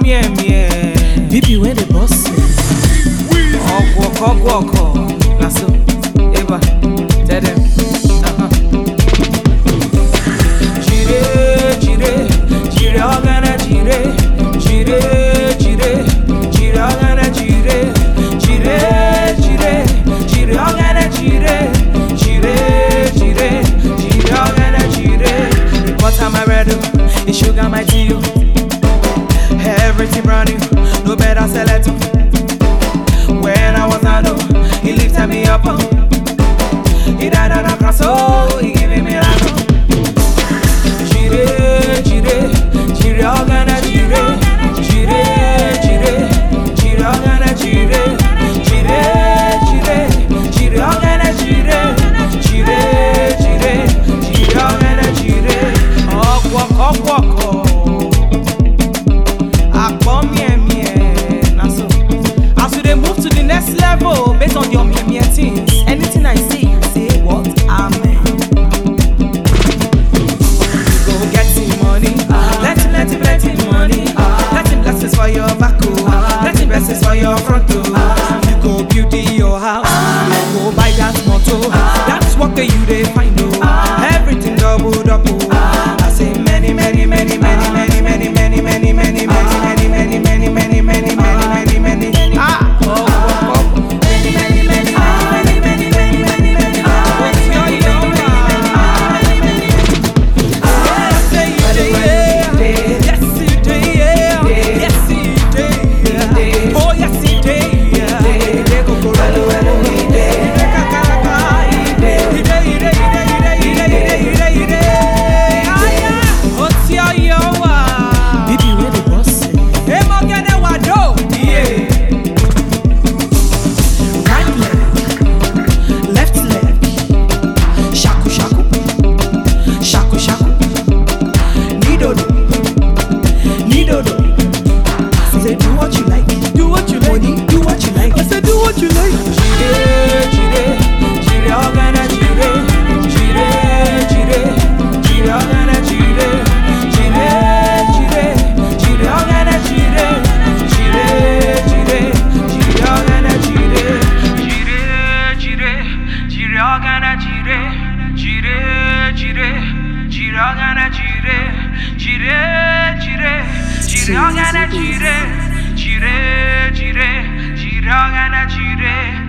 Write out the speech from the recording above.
Baby, where the boss? Walk. Naso, Eva, tell them. Jire, ogana jire, ogana jire, ogana jire. The butter my red, the sugar my tea, everything brand new, no better sell it. When I was out, he lifted me up. He died on a cross, oh, he gave me a lot. Jire, ogana jire, ogana jire, ogana jire, ogana jire. Walk. Move to the next level based on your mere things. Anything I say, you say what? Amen. You go getting money, plenty money. Letting blessings for your back, letting blessings for your front. You go build your house, you go buy that motor. That's what you they find. Everything double. I say many. Ogana jire, ogana jire.